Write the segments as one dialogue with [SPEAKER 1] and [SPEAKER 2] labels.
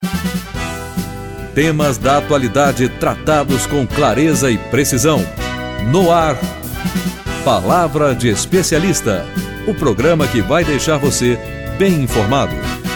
[SPEAKER 1] Temas da atualidade tratados com clareza e precisão. No ar, Palavra de Especialista, o programa que vai deixar você bem informado.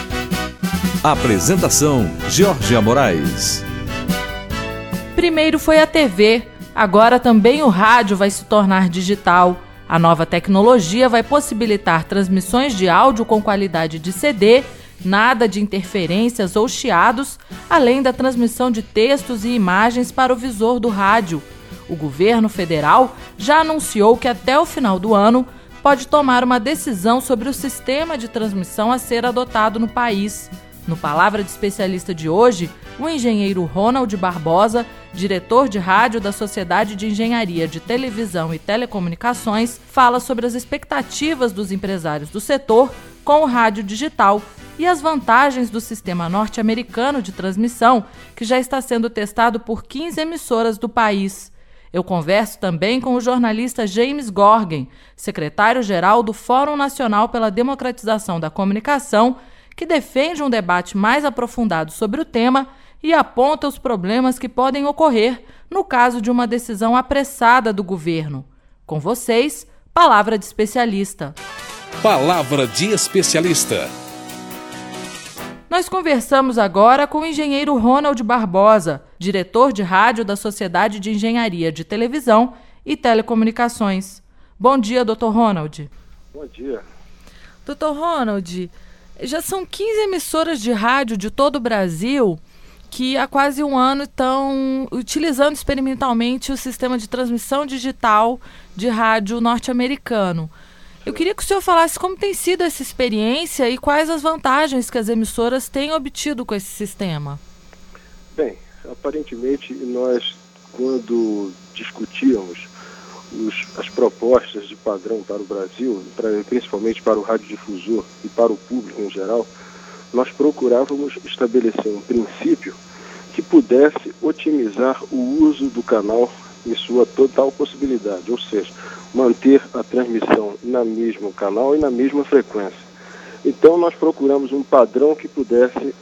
[SPEAKER 1] Apresentação: Georgia Moraes.
[SPEAKER 2] Primeiro foi a TV, agora também o rádio vai se tornar digital. A nova tecnologia vai possibilitar transmissões de áudio com qualidade de CD, nada de interferências ou chiados, além da transmissão de textos e imagens para o visor do rádio. O governo federal já anunciou que até o final do ano pode tomar uma decisão sobre o sistema de transmissão a ser adotado no país. No Palavra de Especialista de hoje, o engenheiro Ronald Barbosa, diretor de rádio da Sociedade de Engenharia de Televisão e Telecomunicações, fala sobre as expectativas dos empresários do setor com o rádio digital e as vantagens do sistema norte-americano de transmissão, que já está sendo testado por 15 emissoras do país. Eu converso também com o jornalista James Gorgen, secretário-geral do Fórum Nacional pela Democratização da Comunicação, que defende um debate mais aprofundado sobre o tema e aponta os problemas que podem ocorrer no caso de uma decisão apressada do governo. Com vocês, Palavra de Especialista.
[SPEAKER 1] Palavra de Especialista.
[SPEAKER 2] Nós conversamos agora com o engenheiro Ronald Barbosa, diretor de rádio da Sociedade de Engenharia de Televisão e Telecomunicações. Bom dia, Dr. Ronald.
[SPEAKER 3] Bom dia.
[SPEAKER 2] Dr. Ronald, já são 15 emissoras de rádio de todo o Brasil que há quase um ano estão utilizando experimentalmente o sistema de transmissão digital de rádio norte-americano. Eu queria que o senhor falasse como tem sido essa experiência e quais as vantagens que as emissoras têm obtido com esse sistema.
[SPEAKER 3] Bem, aparentemente nós, quando discutíamos as propostas de padrão para o Brasil, principalmente para o radiodifusor e para o público em geral, nós procurávamos estabelecer um princípio que pudesse otimizar o uso do canal em sua total possibilidade, ou seja, manter a transmissão no mesmo canal e na mesma frequência. Então nós procuramos um padrão que pudesse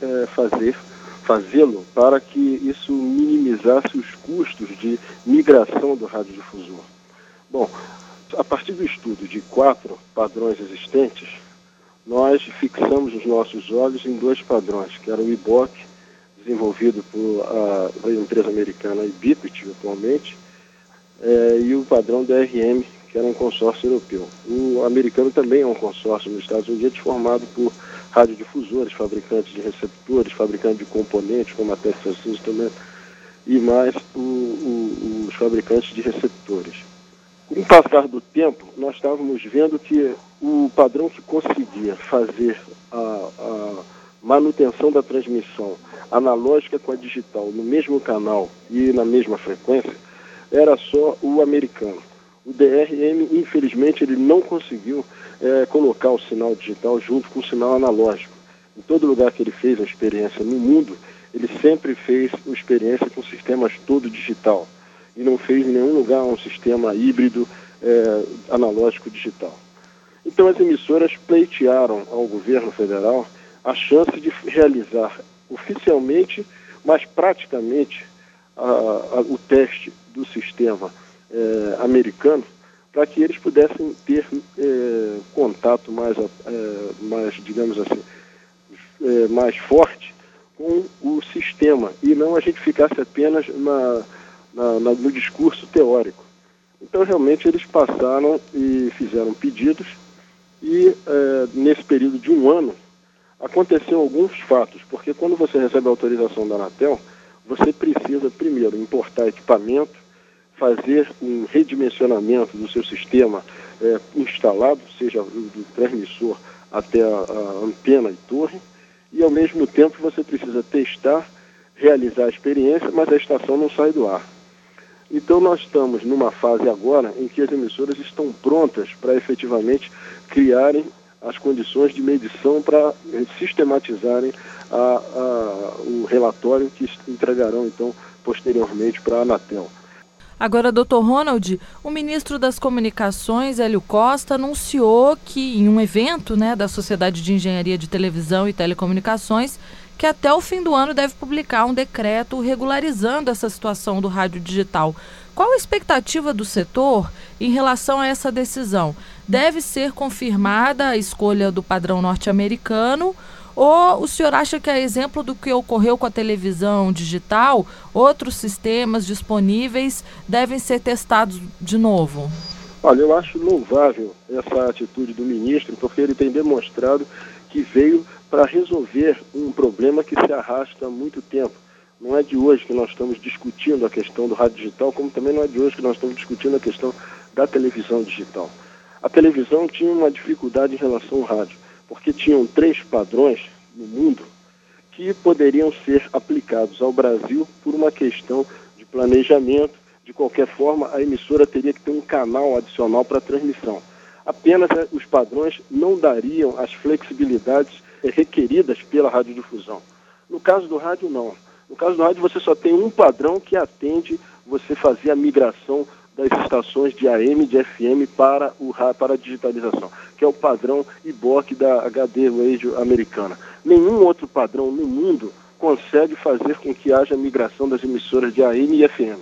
[SPEAKER 3] fazê-lo para que isso minimizasse os custos de migração do radiodifusor. Bom, a partir do estudo de 4 padrões existentes, nós fixamos os nossos olhos em 2 padrões, que eram o IBOC, desenvolvido por a empresa americana Ubiquiti atualmente, e o padrão DRM, que era um consórcio europeu. O americano também é um consórcio nos Estados Unidos formado por radiodifusores, fabricantes de receptores, fabricantes de componentes, como a Texas Instruments, e mais os fabricantes de receptores. Com o passar do tempo, nós estávamos vendo que o padrão que conseguia fazer a manutenção da transmissão analógica com a digital no mesmo canal e na mesma frequência era só o americano. O DRM, infelizmente, ele não conseguiu colocar o sinal digital junto com o sinal analógico. Em todo lugar que ele fez a experiência no mundo, ele sempre fez a experiência com sistemas todo digital. E não fez em nenhum lugar um sistema híbrido analógico digital. Então as emissoras pleitearam ao governo federal a chance de realizar oficialmente, mas praticamente, o teste do sistema americano, para que eles pudessem ter contato mais, digamos assim, mais forte com o sistema, e não a gente ficasse apenas no discurso teórico. Então, realmente, eles passaram e fizeram pedidos, e nesse período de um ano, aconteceram alguns fatos, porque quando você recebe a autorização da Anatel, você precisa, primeiro, importar equipamento, fazer um redimensionamento do seu sistema instalado, seja do transmissor até a antena e torre, e ao mesmo tempo você precisa testar, realizar a experiência, mas a estação não sai do ar. Então nós estamos numa fase agora em que as emissoras estão prontas para efetivamente criarem as condições de medição para sistematizarem o relatório que entregarão então posteriormente para a Anatel.
[SPEAKER 2] Agora, doutor Ronald, o ministro das Comunicações, Hélio Costa, anunciou que em um evento, da Sociedade de Engenharia de Televisão e Telecomunicações, que até o fim do ano deve publicar um decreto regularizando essa situação do rádio digital. Qual a expectativa do setor em relação a essa decisão? Deve ser confirmada a escolha do padrão norte-americano ou o senhor acha que, a exemplo do que ocorreu com a televisão digital, outros sistemas disponíveis devem ser testados de novo?
[SPEAKER 3] Olha, eu acho louvável essa atitude do ministro, porque ele tem demonstrado que veio para resolver um problema que se arrasta há muito tempo. Não é de hoje que nós estamos discutindo a questão do rádio digital, como também não é de hoje que nós estamos discutindo a questão da televisão digital. A televisão tinha uma dificuldade em relação ao rádio, porque tinham 3 padrões no mundo que poderiam ser aplicados ao Brasil por uma questão de planejamento. De qualquer forma, a emissora teria que ter um canal adicional para transmissão. Apenas os padrões não dariam as flexibilidades requeridas pela radiodifusão. No caso do rádio, não. No caso do rádio, você só tem um padrão que atende você fazer a migração das estações de AM e de FM para a digitalização, que é o padrão IBOC da HD Radio americana. Nenhum outro padrão no mundo consegue fazer com que haja migração das emissoras de AM e FM.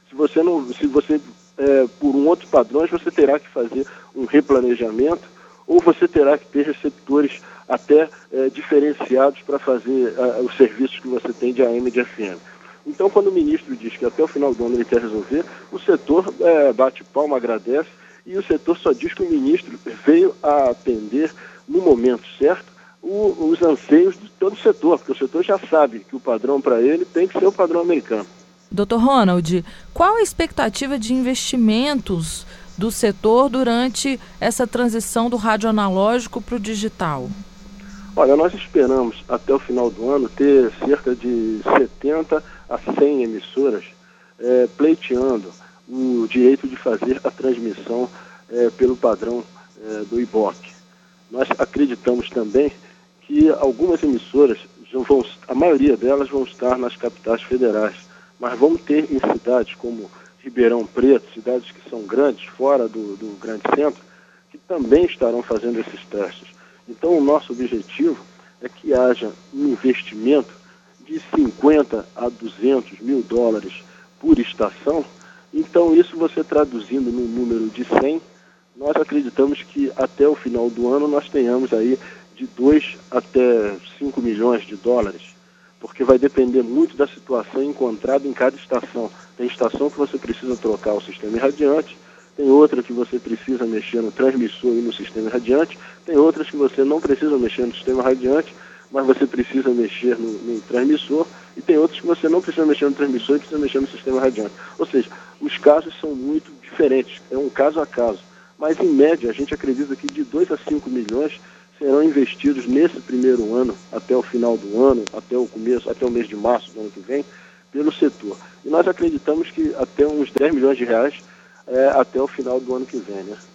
[SPEAKER 3] Se você por um outro padrão, você terá que fazer um replanejamento ou você terá que ter receptores até diferenciados para fazer os serviços que você tem de AM e de FM. Então, quando o ministro diz que até o final do ano ele quer resolver, o setor bate palma, agradece, e o setor só diz que o ministro veio a atender, no momento certo, os anseios de todo o setor, porque o setor já sabe que o padrão para ele tem que ser o padrão americano.
[SPEAKER 2] Dr. Ronald, qual a expectativa de investimentos do setor durante essa transição do rádio analógico para o digital?
[SPEAKER 3] Olha, nós esperamos até o final do ano ter cerca de 70 a 100 emissoras pleiteando o direito de fazer a transmissão pelo padrão do IBOC. Nós acreditamos também que algumas emissoras, a maioria delas vão estar nas capitais federais, mas vamos ter em cidades como Ribeirão Preto, cidades que são grandes, fora do grande centro, que também estarão fazendo esses testes. Então, o nosso objetivo é que haja um investimento de 50 a 200 mil dólares por estação. Então, isso você traduzindo no número de 100, nós acreditamos que até o final do ano nós tenhamos aí de 2 até 5 milhões de dólares, porque vai depender muito da situação encontrada em cada estação. Tem estação que você precisa trocar o sistema irradiante, tem outra que você precisa mexer no transmissor e no sistema irradiante, tem outras que você não precisa mexer no sistema irradiante, mas você precisa mexer no transmissor, e tem outras que você não precisa mexer no transmissor e precisa mexer no sistema irradiante. Ou seja, os casos são muito diferentes, é um caso a caso. Mas, em média, a gente acredita que de 2 a 5 milhões serão investidos nesse primeiro ano, até o final do ano, até o mês de março do ano que vem, pelo setor. E nós acreditamos que até uns 10 milhões de reais até o final do ano que vem, né?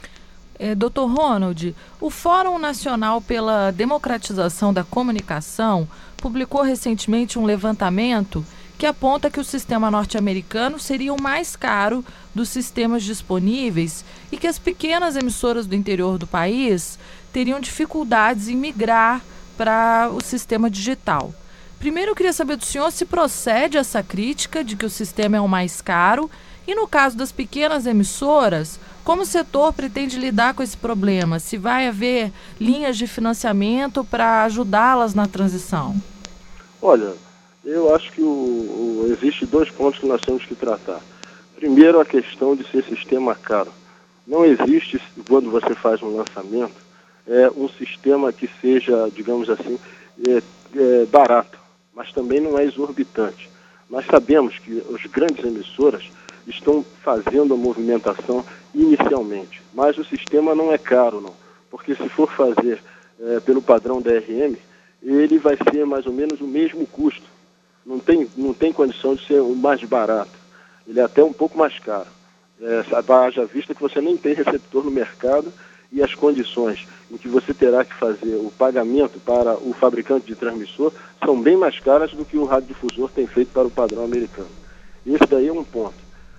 [SPEAKER 2] Dr. Ronald, o Fórum Nacional pela Democratização da Comunicação publicou recentemente um levantamento que aponta que o sistema norte-americano seria o mais caro dos sistemas disponíveis e que as pequenas emissoras do interior do país teriam dificuldades em migrar para o sistema digital. Primeiro, eu queria saber do senhor se procede essa crítica de que o sistema é o mais caro e, no caso das pequenas emissoras, como o setor pretende lidar com esse problema? Se vai haver linhas de financiamento para ajudá-las na transição?
[SPEAKER 3] Olha, eu acho que existem 2 pontos que nós temos que tratar. Primeiro, a questão de ser sistema caro. Não existe, quando você faz um lançamento, um sistema que seja, digamos assim, barato, mas também não é exorbitante. Nós sabemos que as grandes emissoras estão fazendo a movimentação inicialmente, mas o sistema não é caro, não, porque se for fazer pelo padrão DRM, ele vai ser mais ou menos o mesmo custo. Não tem condição de ser o mais barato. Ele é até um pouco mais caro. Haja vista que você nem tem receptor no mercado e as condições em que você terá que fazer o pagamento para o fabricante de transmissor são bem mais caras do que o radiodifusor tem feito para o padrão americano. Esse daí é um ponto.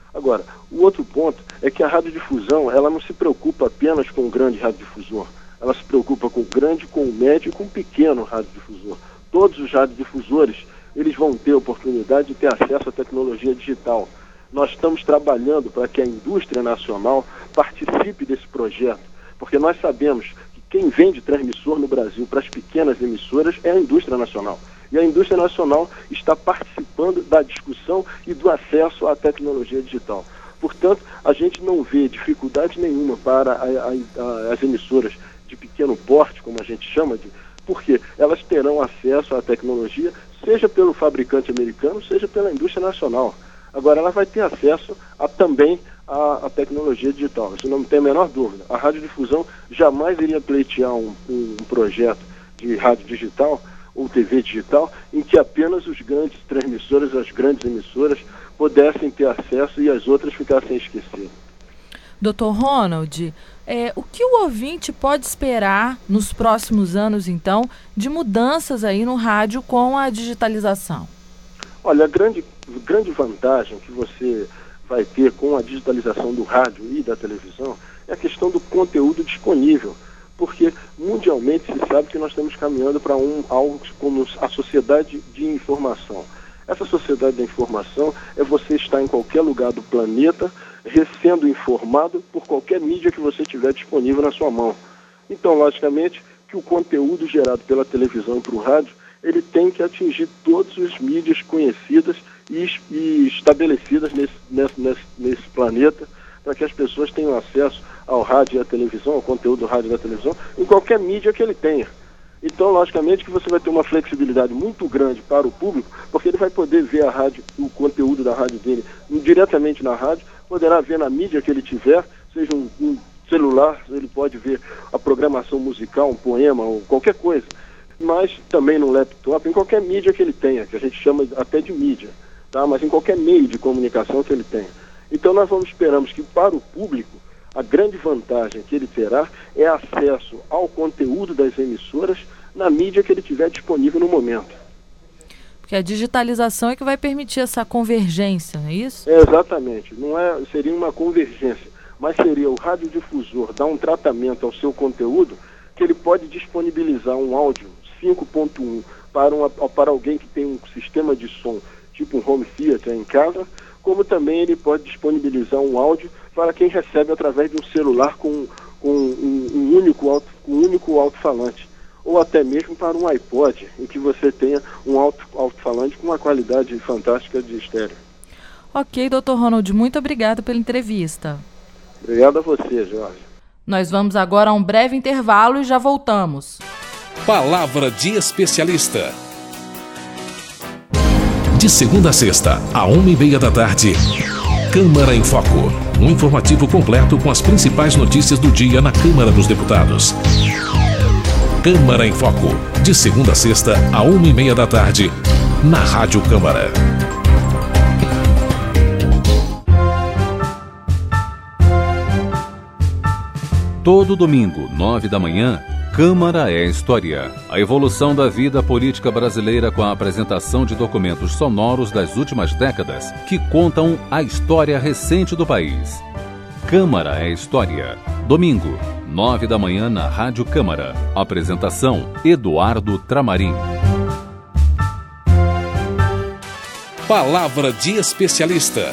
[SPEAKER 3] Agora, o outro ponto é que a radiodifusão, ela não se preocupa apenas com o grande radiodifusor, ela se preocupa com o grande, com o médio e com o pequeno radiodifusor. Todos os radiodifusores, eles vão ter oportunidade de ter acesso à tecnologia digital. Nós estamos trabalhando para que a indústria nacional participe desse projeto, porque nós sabemos que quem vende transmissor no Brasil para as pequenas emissoras é a indústria nacional. E a indústria nacional está participando da discussão e do acesso à tecnologia digital. Portanto, a gente não vê dificuldade nenhuma para as emissoras de pequeno porte, como a gente chama, porque elas terão acesso à tecnologia, seja pelo fabricante americano, seja pela indústria nacional. Agora, ela vai ter acesso também à tecnologia digital. Isso não tem a menor dúvida. A radiodifusão jamais iria pleitear um projeto de rádio digital ou TV digital em que apenas os grandes transmissores, as grandes emissoras, pudessem ter acesso e as outras ficassem esquecidas.
[SPEAKER 2] Dr. Ronald, o que o ouvinte pode esperar nos próximos anos, então, de mudanças aí no rádio com a digitalização?
[SPEAKER 3] Olha, a grande vantagem que você vai ter com a digitalização do rádio e da televisão é a questão do conteúdo disponível, porque mundialmente se sabe que nós estamos caminhando para algo como a sociedade de informação. Essa sociedade da informação é você estar em qualquer lugar do planeta, sendo informado por qualquer mídia que você tiver disponível na sua mão. Então, logicamente, que o conteúdo gerado pela televisão e para o rádio, ele tem que atingir todas as mídias conhecidas e estabelecidas nesse planeta, para que as pessoas tenham acesso ao rádio e à televisão, ao conteúdo do rádio e da televisão, em qualquer mídia que ele tenha. Então, logicamente, que você vai ter uma flexibilidade muito grande para o público, porque ele vai poder ver a rádio, o conteúdo da rádio dele diretamente na rádio, poderá ver na mídia que ele tiver, seja um celular, ele pode ver a programação musical, um poema ou qualquer coisa, mas também no laptop, em qualquer mídia que ele tenha, que a gente chama até de mídia, tá? Mas em qualquer meio de comunicação que ele tenha. Então nós esperamos que para o público, a grande vantagem que ele terá é acesso ao conteúdo das emissoras na mídia que ele tiver disponível no momento.
[SPEAKER 2] Porque a digitalização é que vai permitir essa convergência, não é isso?
[SPEAKER 3] Exatamente. Seria uma convergência, mas seria o radiodifusor dar um tratamento ao seu conteúdo que ele pode disponibilizar um áudio 5.1 para alguém que tem um sistema de som, tipo um home theater em casa, como também ele pode disponibilizar um áudio para quem recebe através de um celular com um único alto-falante, ou até mesmo para um iPod, em que você tenha um alto-falante com uma qualidade fantástica de estéreo.
[SPEAKER 2] Ok, Dr. Ronald, muito obrigado pela entrevista.
[SPEAKER 3] Obrigado a você, Jorge.
[SPEAKER 2] Nós vamos agora a um breve intervalo e já voltamos.
[SPEAKER 1] Palavra de especialista. De segunda a sexta, à 1h30 da tarde, Câmara em Foco. Um informativo completo com as principais notícias do dia na Câmara dos Deputados. Câmara em Foco. De segunda a sexta, à 1h30 da tarde, na Rádio Câmara.
[SPEAKER 4] Todo domingo, 9 da manhã, Câmara é História. A evolução da vida política brasileira com a apresentação de documentos sonoros das últimas décadas que contam a história recente do país. Câmara é História. Domingo, 9 da manhã na Rádio Câmara. Apresentação, Eduardo Tramarim.
[SPEAKER 1] Palavra de especialista.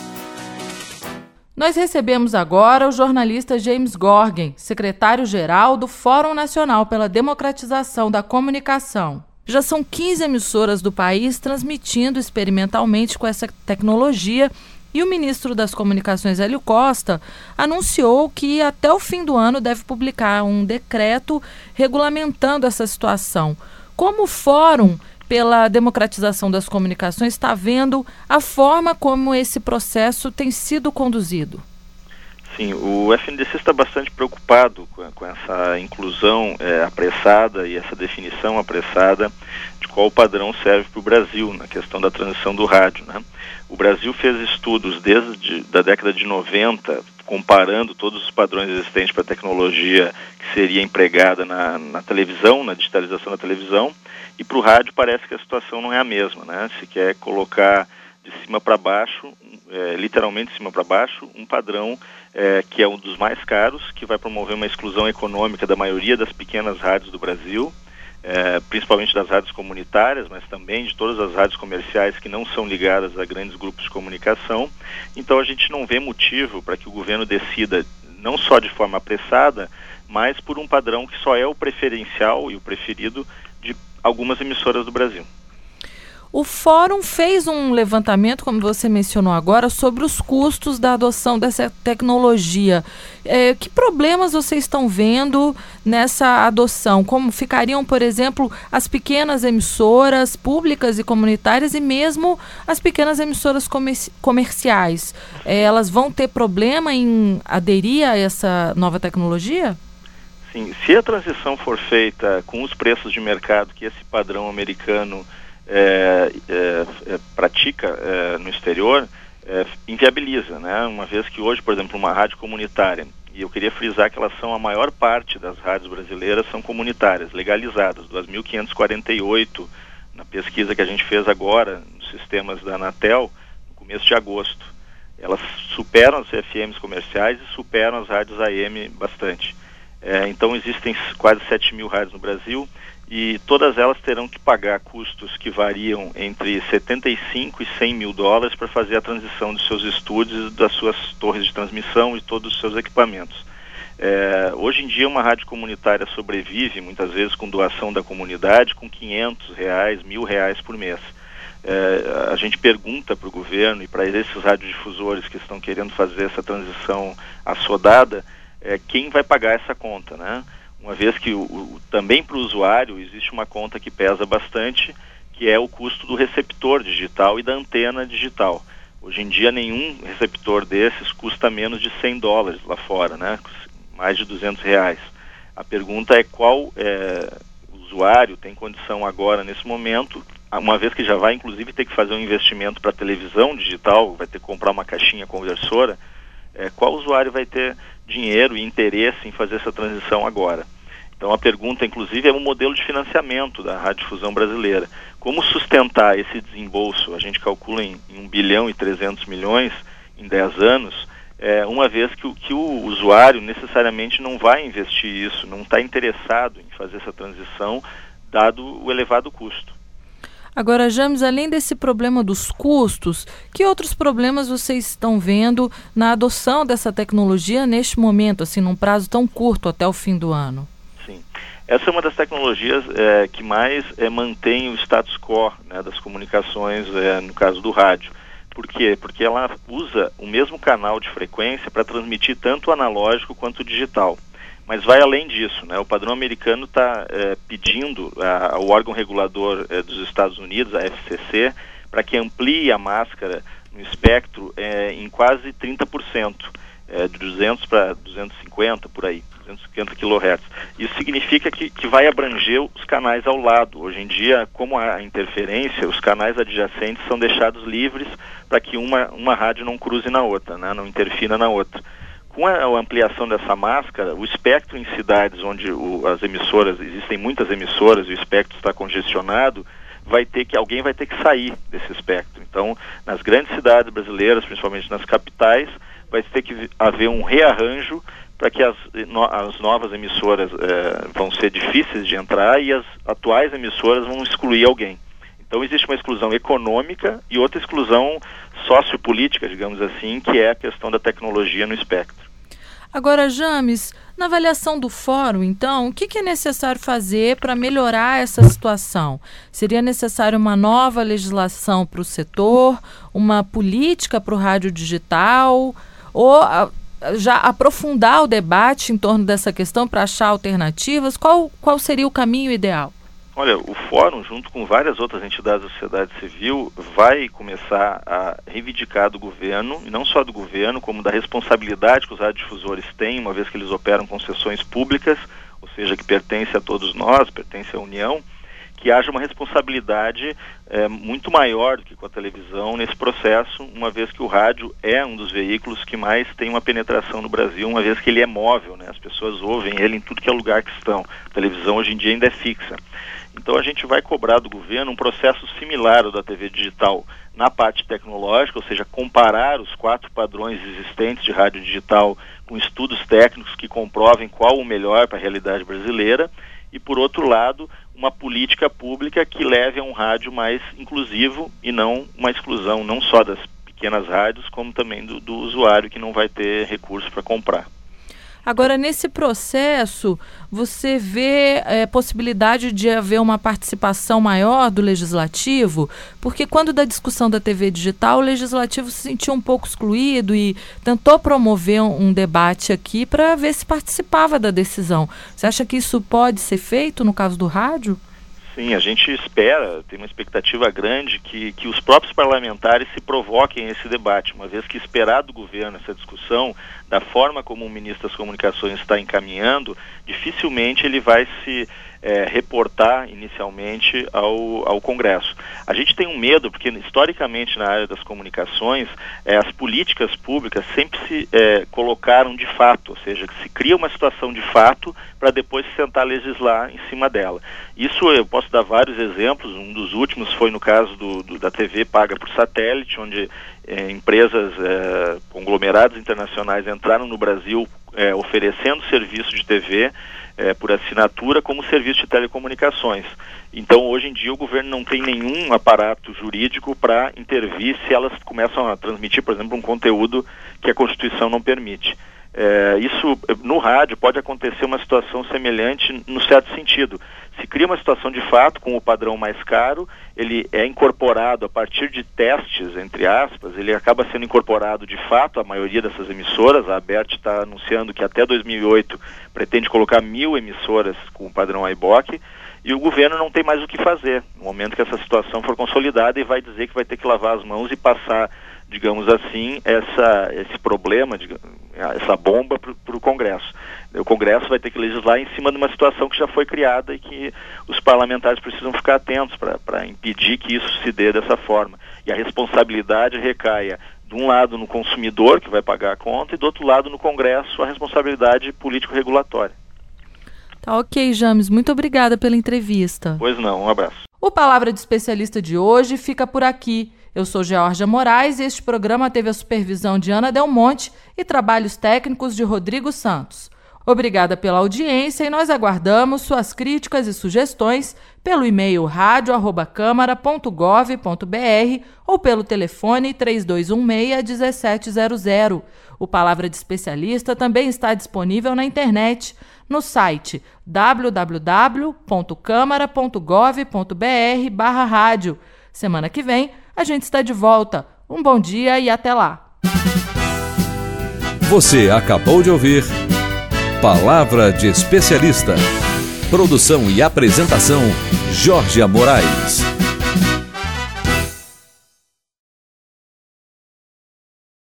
[SPEAKER 2] Nós recebemos agora o jornalista James Gorgen, secretário-geral do Fórum Nacional pela Democratização da Comunicação. Já são 15 emissoras do país transmitindo experimentalmente com essa tecnologia e o ministro das Comunicações, Hélio Costa, anunciou que até o fim do ano deve publicar um decreto regulamentando essa situação. Como o Fórum pela Democratização das Comunicações está vendo a forma como esse processo tem sido conduzido?
[SPEAKER 5] Sim, o FNDC está bastante preocupado com essa inclusão apressada e essa definição apressada de qual padrão serve para o Brasil na questão da transição do rádio, né? O Brasil fez estudos desde a década de 90, comparando todos os padrões existentes para a tecnologia que seria empregada na televisão, na digitalização da televisão, e para o rádio parece que a situação não é a mesma, né? Se quer colocar de cima para baixo literalmente de cima para baixo, um padrão que é um dos mais caros, que vai promover uma exclusão econômica da maioria das pequenas rádios do Brasil, principalmente das rádios comunitárias, mas também de todas as rádios comerciais que não são ligadas a grandes grupos de comunicação. Então a gente não vê motivo para que o governo decida, não só de forma apressada, mas por um padrão que só é o preferencial e o preferido de algumas emissoras do Brasil.
[SPEAKER 2] O Fórum fez um levantamento, como você mencionou agora, sobre os custos da adoção dessa tecnologia. Que problemas vocês estão vendo nessa adoção? Como ficariam, por exemplo, as pequenas emissoras públicas e comunitárias e mesmo as pequenas emissoras comerciais? Elas vão ter problema em aderir a essa nova tecnologia?
[SPEAKER 5] Sim, se a transição for feita com os preços de mercado que esse padrão americano pratica no exterior, inviabiliza, né? Uma vez que hoje, por exemplo, uma rádio comunitária, e eu queria frisar que elas são a maior parte das rádios brasileiras são comunitárias, legalizadas, 2.548 na pesquisa que a gente fez agora nos sistemas da Anatel, no começo de agosto. Elas superam as FMs comerciais e superam as rádios AM bastante. Então existem quase 7.000 rádios no Brasil, e todas elas terão que pagar custos que variam entre 75 e 100 mil dólares para fazer a transição dos seus estúdios, das suas torres de transmissão e todos os seus equipamentos. Hoje em dia uma rádio comunitária sobrevive muitas vezes com doação da comunidade com R$500, R$1.000 por mês. A gente pergunta para o governo e para esses radiodifusores que estão querendo fazer essa transição assodada, quem vai pagar essa conta, né? Uma vez que também para o usuário existe uma conta que pesa bastante, que é o custo do receptor digital e da antena digital. Hoje em dia nenhum receptor desses custa menos de $100 lá fora, né? Mais de R$200. A pergunta é qual usuário tem condição agora, nesse momento, uma vez que já vai inclusive ter que fazer um investimento para televisão digital, vai ter que comprar uma caixinha conversora, qual usuário vai ter dinheiro e interesse em fazer essa transição agora? Então a pergunta, inclusive, é um modelo de financiamento da radiodifusão brasileira. Como sustentar esse desembolso? A gente calcula em 1 bilhão e 300 milhões em 10 anos, uma vez que o usuário necessariamente não vai investir isso, não está interessado em fazer essa transição, dado o elevado custo.
[SPEAKER 2] Agora, James, além desse problema dos custos, que outros problemas vocês estão vendo na adoção dessa tecnologia neste momento, assim, num prazo tão curto até o fim do ano?
[SPEAKER 5] Sim, essa é uma das tecnologias que mais mantém o status quo, né, das comunicações, no caso do rádio. Por quê? Porque ela usa o mesmo canal de frequência para transmitir tanto o analógico quanto o digital. Mas vai além disso, né? O padrão americano está pedindo ao órgão regulador dos Estados Unidos, a FCC, para que amplie a máscara no espectro em quase 30%, de 200 para 250, por aí, 250 kHz. Isso significa que vai abranger os canais ao lado. Hoje em dia, como há interferência, os canais adjacentes são deixados livres para que uma rádio não cruze na outra, né? Não interfira na outra. Com a ampliação dessa máscara, o espectro em cidades onde as emissoras, existem muitas emissoras e o espectro está congestionado, alguém vai ter que sair desse espectro. Então, nas grandes cidades brasileiras, principalmente nas capitais, vai ter que haver um rearranjo para que as novas emissoras vão ser difíceis de entrar e as atuais emissoras vão excluir alguém. Então existe uma exclusão econômica e outra exclusão sociopolítica, digamos assim, que é a questão da tecnologia no espectro.
[SPEAKER 2] Agora, James, na avaliação do fórum, então, o que é necessário fazer para melhorar essa situação? Seria necessário uma nova legislação para o setor, uma política para o rádio digital, ou já aprofundar o debate em torno dessa questão para achar alternativas? Qual seria o caminho ideal?
[SPEAKER 5] Olha, o Fórum, junto com várias outras entidades da sociedade civil, vai começar a reivindicar do governo, e não só do governo, como da responsabilidade que os radiodifusores têm, uma vez que eles operam concessões públicas, ou seja, que pertence a todos nós, pertence à União, que haja uma responsabilidade muito maior do que com a televisão nesse processo, uma vez que o rádio é um dos veículos que mais tem uma penetração no Brasil, uma vez que ele é móvel, né? As pessoas ouvem ele em tudo que é lugar que estão. A televisão hoje em dia ainda é fixa. Então a gente vai cobrar do governo um processo similar ao da TV digital na parte tecnológica, ou seja, comparar os 4 padrões existentes de rádio digital com estudos técnicos que comprovem qual o melhor para a realidade brasileira, e por outro lado, uma política pública que leve a um rádio mais inclusivo e não uma exclusão não só das pequenas rádios, como também do usuário que não vai ter recurso para comprar.
[SPEAKER 2] Agora, nesse processo, você vê possibilidade de haver uma participação maior do Legislativo? Porque quando da discussão da TV digital, o Legislativo se sentiu um pouco excluído e tentou promover um debate aqui para ver se participava da decisão. Você acha que isso pode ser feito no caso do rádio?
[SPEAKER 5] Sim, a gente espera, tem uma expectativa grande que os próprios parlamentares se provoquem esse debate, uma vez que esperar do governo essa discussão, da forma como o ministro das Comunicações está encaminhando, dificilmente ele vai se reportar inicialmente ao Congresso. A gente tem um medo, porque historicamente na área das comunicações, as políticas públicas sempre se colocaram de fato, ou seja, que se cria uma situação de fato para depois se tentar legislar em cima dela. Isso eu posso dar vários exemplos, um dos últimos foi no caso da TV paga por satélite, onde empresas, conglomerados internacionais entraram no Brasil oferecendo serviço de TV por assinatura como serviço de telecomunicações. Então, hoje em dia, o governo não tem nenhum aparato jurídico para intervir se elas começam a transmitir, por exemplo, um conteúdo que a Constituição não permite. Isso, no rádio, pode acontecer uma situação semelhante no certo sentido. Se cria uma situação de fato com o padrão mais caro, ele é incorporado a partir de testes, entre aspas, ele acaba sendo incorporado de fato a maioria dessas emissoras. A ABERT está anunciando que até 2008 pretende colocar 1.000 emissoras com o padrão iBoc, e o governo não tem mais o que fazer no momento que essa situação for consolidada, e vai dizer que vai ter que lavar as mãos e passar, digamos assim, esse problema, essa bomba para o Congresso. O Congresso vai ter que legislar em cima de uma situação que já foi criada e que os parlamentares precisam ficar atentos para impedir que isso se dê dessa forma. E a responsabilidade recaia, de um lado, no consumidor, que vai pagar a conta, e do outro lado, no Congresso, a responsabilidade político-regulatória.
[SPEAKER 2] Tá ok, James. Muito obrigada pela entrevista.
[SPEAKER 5] Pois não, um abraço.
[SPEAKER 2] O Palavra de Especialista de hoje fica por aqui. Eu sou Georgia Moraes e este programa teve a supervisão de Ana Del Monte e trabalhos técnicos de Rodrigo Santos. Obrigada pela audiência e nós aguardamos suas críticas e sugestões pelo e-mail radio@câmara.gov.br ou pelo telefone 3216-1700. O Palavra de Especialista também está disponível na internet, no site www.câmara.gov.br/rádio. Semana que vem a gente está de volta. Um bom dia e até lá.
[SPEAKER 1] Você acabou de ouvir Palavra de Especialista. Produção e apresentação, Georgia Moraes.